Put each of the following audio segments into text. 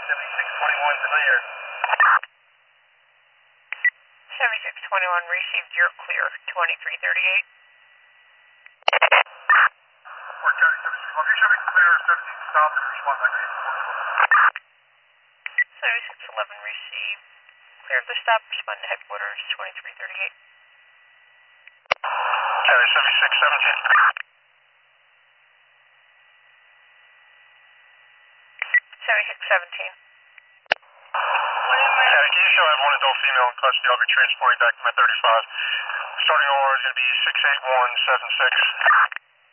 7621 clear. 7621 received, you're clear, 2338. Report County 7612, you should be clear, 17 stop and respond back to 7611 received, clear of the stop, respond to headquarters, 2338. County 7617. 7617. County, can you show I have one adult female in custody? I'll be transporting back to my 35. Starting OR is going to be 68176.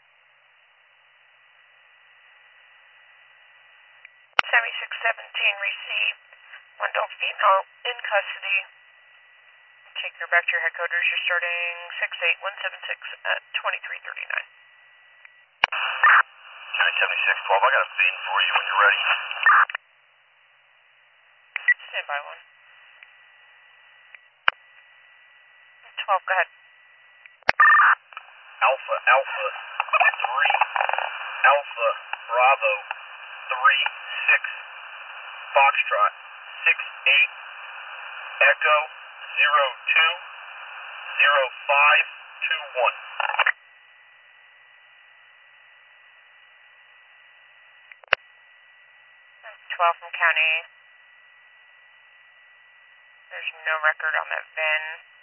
7617 received, one adult female in custody. Take her back to your headquarters, you're starting 68176 at 2339. County 7612, I got a feed for you when you're ready. Stand by one. 12, go ahead. Alpha 3, Alpha Bravo 36, Foxtrot 68, Echo 020521. 12 from county. There's no record on that VIN.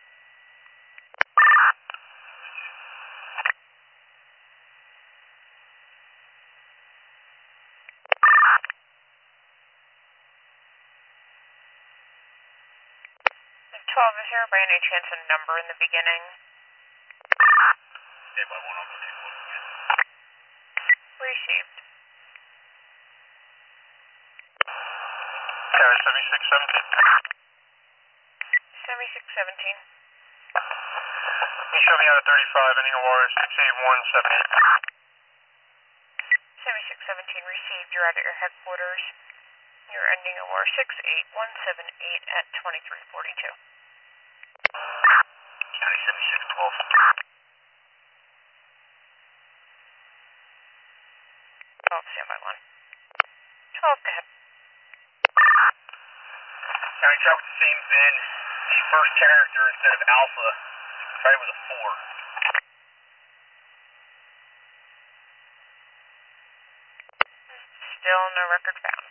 And 12, is there by any chance a number in the beginning? Yeah, but I want to go take a look again. Received. County 7617. 7617. Can you show me out of 35, ending OR 68178. 7617 received, you're out at your headquarters. You're ending OR 68178 at 2342. County 7612. 12, stand by one. 12, go ahead. County check with the same VIN. The first character instead of Alpha started with a 4. Still no record found.